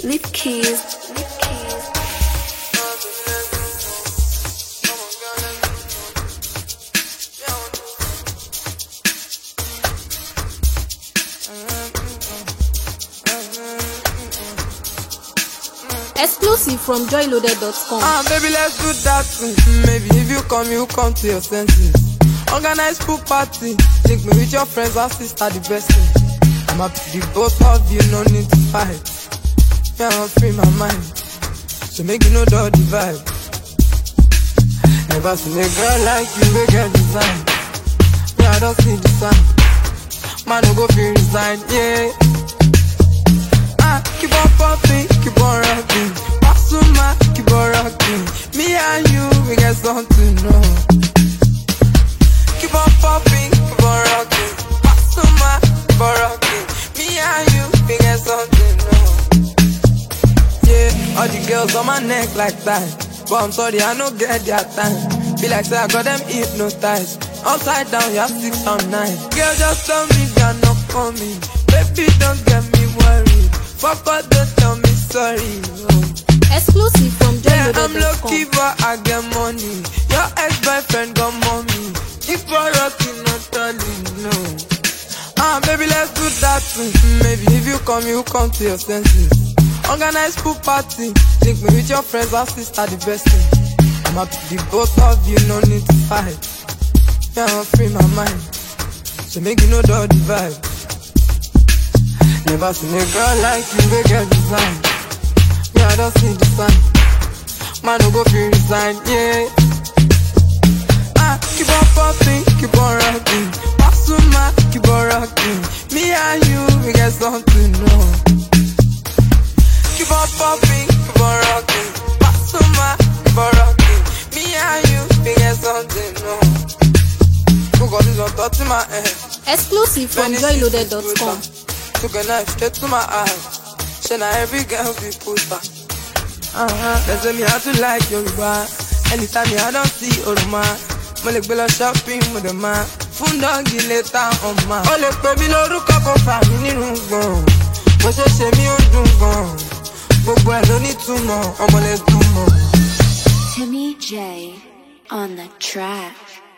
Lip keys. Exclusive from joyloaded.com. Baby, let's do that thing. Maybe if you come to your senses. Organize pool party. Link me with your friends or sister, the best thing. I'm happy the both of you, no need to fight. Yeah, I'll free my mind. So make you know the vibe. Never seen a girl like you, we get design. Yeah, I don't see the sign. Man, no go feel resign, yeah. Keep on popping, keep on rocking. Pasuma, keep on rocking. Me and you, we get something to know. Keep on popping, keep on rocking. Pasuma, keep on rocking. Me and you, we get something to know. Yeah, all the girls on my neck like that. But I'm sorry, I don't get their time. Feel like say I got them hypnotized. Upside down, you have 6 or 9. Girl, just tell me they're not coming. Baby, don't get me worried. Fuck all, don't tell me sorry. Exclusive from Yeah, joyloaded.com. I'm lucky but I get money. Your ex-boyfriend got mommy. If you're rocking, not telling, no. Baby, let's do that thing. Maybe if you come to your senses. Organize pool party. Link me with your friends or sister, the best thing. I'm happy the both of you, no need to fight. Yeah, I'll free my mind. So make you know the vibe. Never seen a girl like you, we get design. Yeah, I don't see the sign. Man, no go feel resign, yeah. Keep on popping, keep on rocking. Pasuma, keep on rocking. Me and you, we get something to know. Keep on popping, keep on rocking. Pasuma, keep on rocking. Me and you, we get something to know. Who got this on top of my head? Exclusive from joyloaded.com. Took a knife straight to my eye. Should not every girl be puta. They say me how to like Yoruba. Anytime I don't see Oroma. Molek bela shopping with the man. Fundogi later on ma. Ole pe mi lórúkọ kò fà mí nínú gbọ̀n. Bó ṣe mí ó dùn gan. Gbogbo ẹ̀ ló ní túmọ̀, ọmọ lè dùn mọ́. Timmy J on the track.